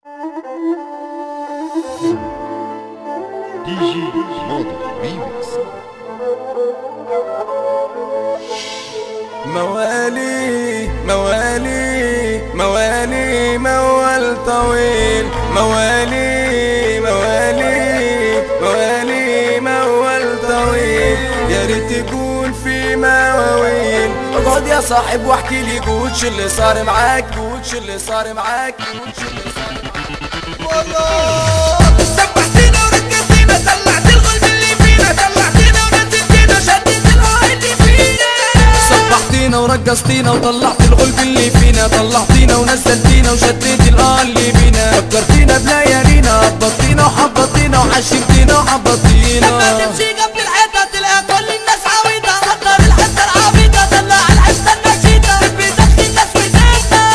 دي جي ماضي ريميكس. موالي موالي موالي موال طويل، موالي موالي موالي موال طويل، يا ريت يكون في مواويل. اقعد يا صاحب واحكي لي، قول شو اللي صار معاك، قول شو اللي صار معاك، قول شو اللي صار معاك. والله سبحتينا وركزتينا، طلعت الغلب اللي فينا، طلعتينا ونزلتينا، شديت الهواء اللي فينا. سبحتينا ورقصتينا وطلعت الغلب اللي فينا، طلعتينا ونزلتينا وشديت اللي بينا. فكرتينا بليالينا، هبطتينا وحبطتينا وحشمتينا وحبطتينا. لما تمشي قبل الحيطة تلقى كل الناس عويطة، صدر الحتة العبيطة، طلع الحتة النشيطة، تبي تخفي الناس وزيتها.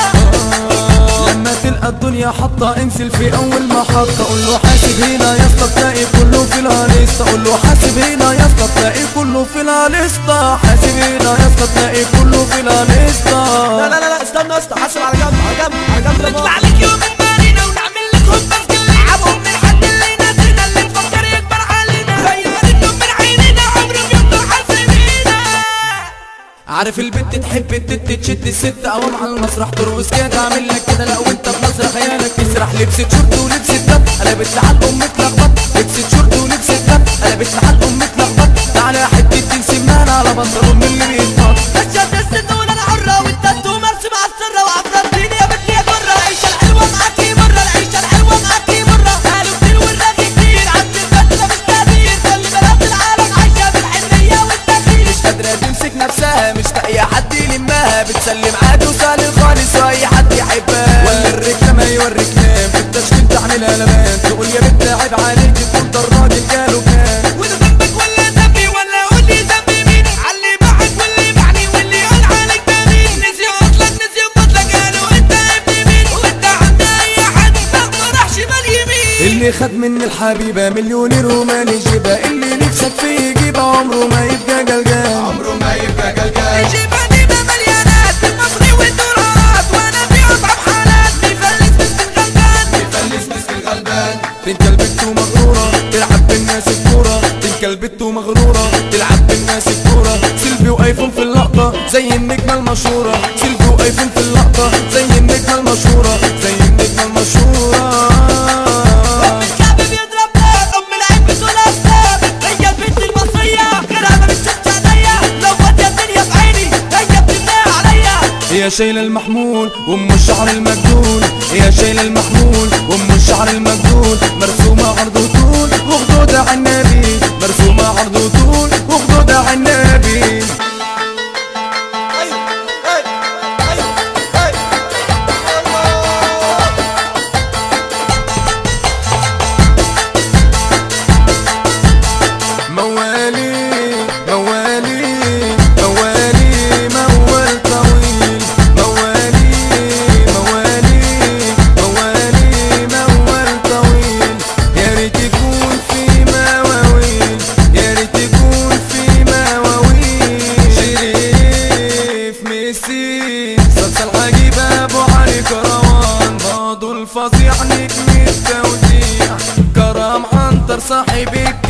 لما تلقى الدنيا حطة انزل في اول محطة، قول له حاسب هنا يا اسطى تلاقي كله في الهاليستا، قول له حاسب هنا يا اسطى تلاقي كله في الهاليستا، حاسب هنا يا اسطى تلاقي كله في الهاليستا. لا استنى يا اسطى، حاسب على جنب على جنب على جنب. نطلع لك يوم المارينا ونعمل لك هوبا في كل لعبهم، من حد اللي نادينا اللي تفكر يكبر علينا، زي ما نجم من عينينا عمره بيفضل حاسبينا. عارف البنت تحب التت تشد الست قوام على المسرح ترقص كده، تعمل لك كده لا وانت بمسرح خيالك تسرح. لبست شورت ولبست دب قلبت لحال ام متلخبط، لبست شورت ولبست دب قلبت لحال ام متلخبط. تعالى حتتين سمان على بنطلون من اللي بيتنط. اشد السنون انا حرة والتاتو مرسم على السرة، وعبرتيني يا بنتي يا جرة. العيشة الحلوة معاكي مرة، العيشة الحلوة معاكي مرة. قالوا كتير والراجل كتير، عند البلد ده مش تغيير، كل بلاد العالم عايشة بالحنية والتغيير. مش قادرة تمسك نفسها، مش لاقية حد يلمها، بتسلم عادي وسالم خالص واي حد يحبها. ولا الرجلة ما يوريك نام، في التشكيل تعملها لمان، تقول يا بنت عيب عليك تقول ده الراجل قالوا كان. وده ذنبك ولا ذنبي، ولا قول لي ذنبي مين؟ علي معك واللي معني واللي يقول عليك ده مين؟ نسيوا اصلك نسيوا فضلك، قالوا انت ابن مين؟ وانت عند اي حد ما راح شمال يمين. اللي خد من الحبيبة مليونير وما يجيبها، اللي نفسك فيه يجيبها عمره ما يبقى قلقان، عمره ما يبقى قلقان. الجيبة دي مليانات بالمصري والدولارات، وانا في اصعب حالات بيفلس مسكين غلبان، بيفلس مسكين غلبان. تلك البت مغرورة تلعب بالناس الكورة، تلك البت مغرورة تلعب بالناس الكورة. سيلفي وايفون في اللقطة زي النجمة المشهورة، سيلفي وايفون في اللقطة زي النجمة المشهورة، زي النجمة المشهورة. ام الكعب بيضرب نار، ام العين بتقول استاذ، هي البنت المصرية غيرها ما بتشوفش عينيا، لو فاضية الدنيا في عيني هي بتبنيها عليا. هي شايلة المحمول وام الشعر المجنون، هي شايلة المحمول وام الشعر المجنون. مرسومة عرض وطول وخدودة على النبي، مرسومة عرض وطول وخدودة على النبي. موالي موالي موالي موال طويل، موالي موالي موالي موال طويل، يا ريت يكون في مواويل، يا ريت يكون في مواويل. شريف ميسي صلصة العجيبة ابو علي كروان، بعض الفظيع نجم التوزيع، كرم عنتر صاحب